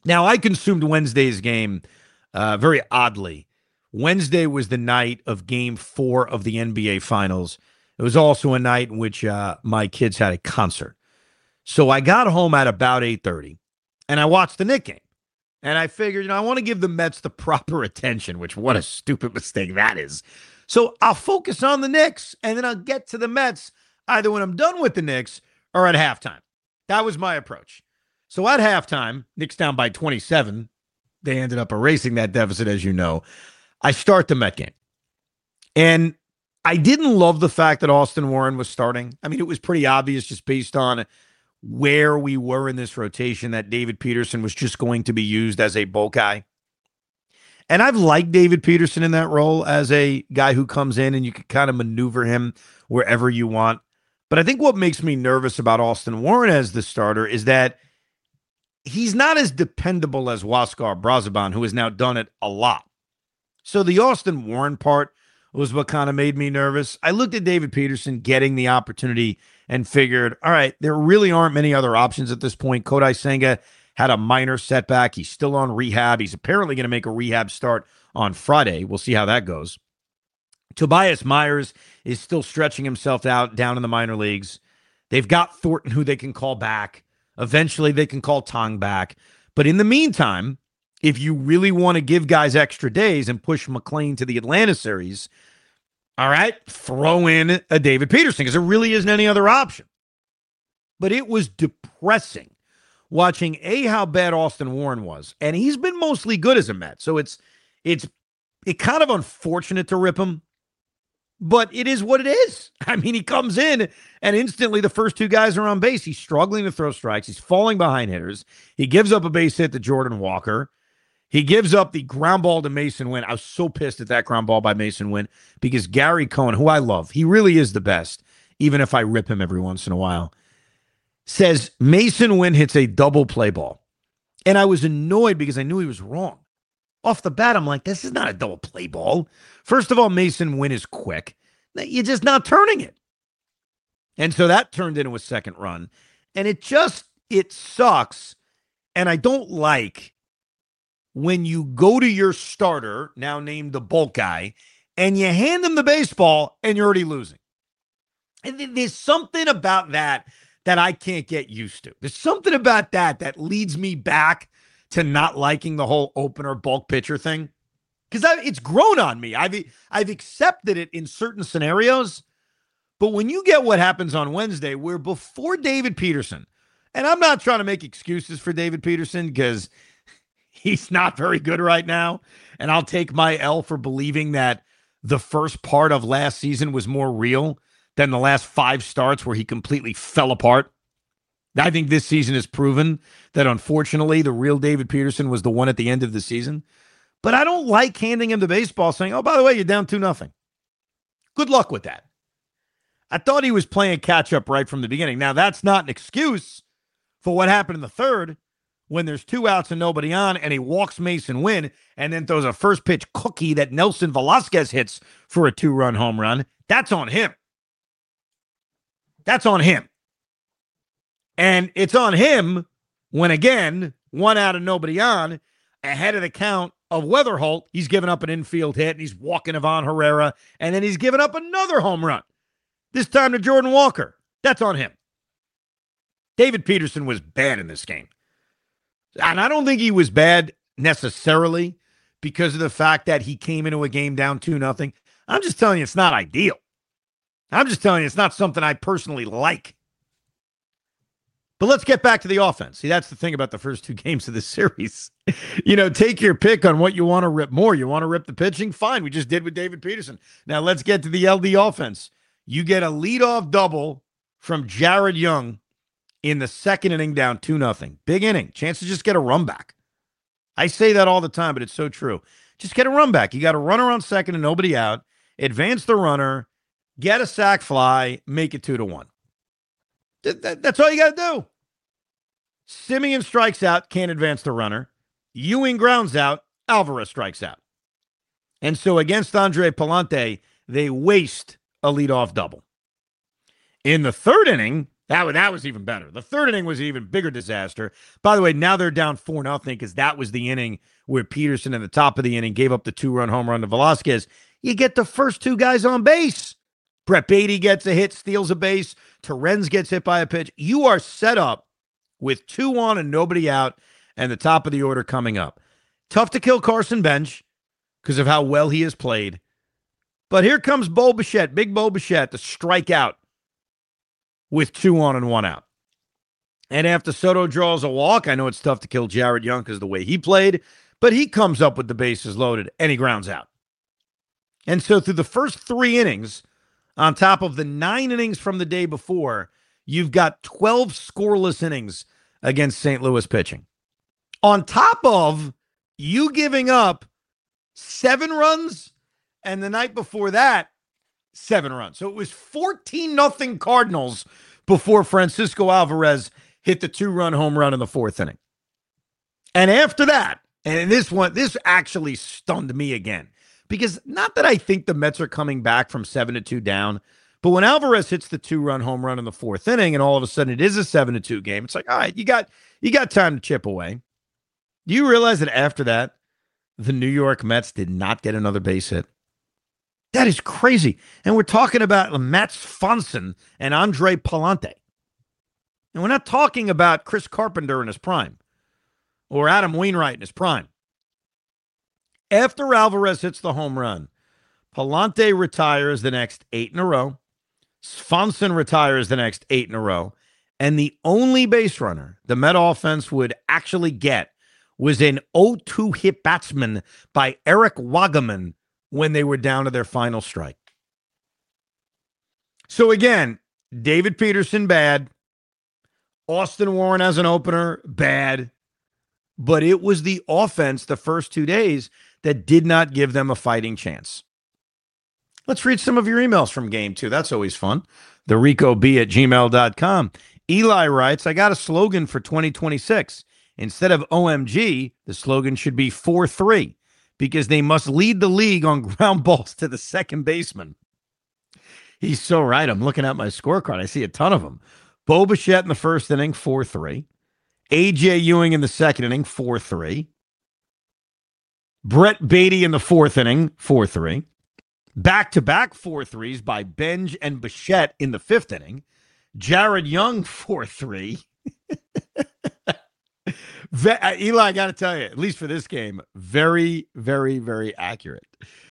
Now, I consumed Wednesday's game very oddly. Wednesday was the night of game 4 of the NBA Finals. It was also a night in which my kids had a concert. So I got home at about 8:30, and I watched the Knicks game. And I figured, I want to give the Mets the proper attention, which what a stupid mistake that is. So I'll focus on the Knicks, and then I'll get to the Mets either when I'm done with the Knicks or at halftime. That was my approach. So at halftime, Knicks down by 27. They ended up erasing that deficit, as you know. I start the Met game. And I didn't love the fact that Austin Warren was starting. I mean, it was pretty obvious just based on where we were in this rotation that David Peterson was just going to be used as a bulk guy. And I've liked David Peterson in that role as a guy who comes in and you can kind of maneuver him wherever you want. But I think what makes me nervous about Austin Warren as the starter is that he's not as dependable as Huascar Brazoban, who has now done it a lot. So the Austin Warren part was what kind of made me nervous. I looked at David Peterson getting the opportunity and figured, all right, there really aren't many other options at this point. Kodai Senga had a minor setback. He's still on rehab. He's apparently going to make a rehab start on Friday. We'll see how that goes. Tobias Myers is still stretching himself out down in the minor leagues. They've got Thornton, who they can call back. Eventually, they can call Tong back. But in the meantime, if you really want to give guys extra days and push McLean to the Atlanta series, all right, throw in a David Peterson because there really isn't any other option. But it was depressing watching how bad Austin Warren was. And he's been mostly good as a Met. So it's kind of unfortunate to rip him. But it is what it is. I mean, he comes in and instantly the first two guys are on base. He's struggling to throw strikes. He's falling behind hitters. He gives up a base hit to Jordan Walker. He gives up the ground ball to Mason Wynn. I was so pissed at that ground ball by Mason Wynn because Gary Cohen, who I love, he really is the best, even if I rip him every once in a while, says Mason Wynn hits a double play ball. And I was annoyed because I knew he was wrong. Off the bat, I'm like, this is not a double play ball. First of all, Mason Wynn is quick. You're just not turning it. And so that turned into a second run. And it sucks. And I don't like when you go to your starter, now named the bulk guy, and you hand him the baseball and you're already losing. And there's something about that I can't get used to. There's something about that leads me back to not liking the whole opener bulk pitcher thing. Because it's grown on me. I've accepted it in certain scenarios. But when you get what happens on Wednesday, where before David Peterson, and I'm not trying to make excuses for David Peterson because he's not very good right now. And I'll take my L for believing that the first part of last season was more real than the last 5 starts where he completely fell apart. I think this season has proven that, unfortunately, the real David Peterson was the one at the end of the season. But I don't like handing him the baseball saying, oh, by the way, you're down 2-0. Good luck with that. I thought he was playing catch-up right from the beginning. Now, that's not an excuse for what happened in the third when there's 2 outs and nobody on, and he walks Mason Wynn and then throws a first-pitch cookie that Nelson Velasquez hits for a 2-run home run. That's on him. That's on him. And it's on him when, again, 1 out and nobody on, ahead of the count of Weatherholt, he's given up an infield hit, and he's walking Ivan Herrera, and then he's given up another home run, this time to Jordan Walker. That's on him. David Peterson was bad in this game. And I don't think he was bad necessarily because of the fact that he came into a game down 2-0. I'm just telling you it's not ideal. I'm just telling you it's not something I personally like. But let's get back to the offense. See, that's the thing about the first 2 games of this series. Take your pick on what you want to rip more. You want to rip the pitching? Fine. We just did with David Peterson. Now let's get to the LD offense. You get a leadoff double from Jared Young in the second inning down 2-0. Big inning. Chance to just get a run back. I say that all the time, but it's so true. Just get a run back. You got a runner on second and nobody out. Advance the runner. Get a sac fly. Make it 2-1. That's all you got to do. Simeon strikes out, can't advance the runner. Ewing grounds out, Alvarez strikes out. And so against Andre Palante, they waste a leadoff double. In the third inning, That was even better. The third inning was an even bigger disaster. By the way, now they're down 4-0 because that was the inning where Peterson in the top of the inning gave up the 2-run home run to Velasquez. You get the first two guys on base. Brett Beatty gets a hit, steals a base. Torrens gets hit by a pitch. You are set up with 2 on and nobody out, and the top of the order coming up. Tough to kill Carson Bench because of how well he has played. But here comes Bo Bichette, big Bo Bichette, to strike out with 2 on and 1 out. And after Soto draws a walk, I know it's tough to kill Jared Young because of the way he played, but he comes up with the bases loaded and he grounds out. And so through the first 3 innings, on top of the 9 innings from the day before, you've got 12 scoreless innings against St. Louis pitching. On top of you giving up 7 runs, and the night before that, 7 runs. So it was 14-0 Cardinals before Francisco Alvarez hit the 2-run home run in the 4th inning. And after that, and this actually stunned me again, because not that I think the Mets are coming back from 7-2 down, but when Alvarez hits the 2-run home run in the 4th inning, and all of a sudden it is a 7-2 game, it's like, all right, you got time to chip away. Do you realize that after that, the New York Mets did not get another base hit? That is crazy. And we're talking about Mats Swanson and Andre Palante. And we're not talking about Chris Carpenter in his prime or Adam Wainwright in his prime. After Alvarez hits the home run, Palante retires the next 8 in a row. Swanson retires the next 8 in a row. And the only base runner the Met offense would actually get was an 0-2 hit batsman by Eric Wagaman when they were down to their final strike. So again, David Peterson, bad. Austin Warren as an opener, bad. But it was the offense the first 2 days that did not give them a fighting chance. Let's read some of your emails from game 2. That's always fun. TheRicoB@gmail.com. Eli writes, I got a slogan for 2026. Instead of OMG, the slogan should be 4-3. Because they must lead the league on ground balls to the second baseman. He's so right. I'm looking at my scorecard. I see a ton of them. Bo Bichette in the first inning, 4-3. A.J. Ewing in the second inning, 4-3. Brett Beatty in the 4th inning, 4-3. Back-to-back 4-3s by Benj and Bichette in the 5th inning. Jared Young, 4-3. Eli, I got to tell you, at least for this game, very, very, very accurate.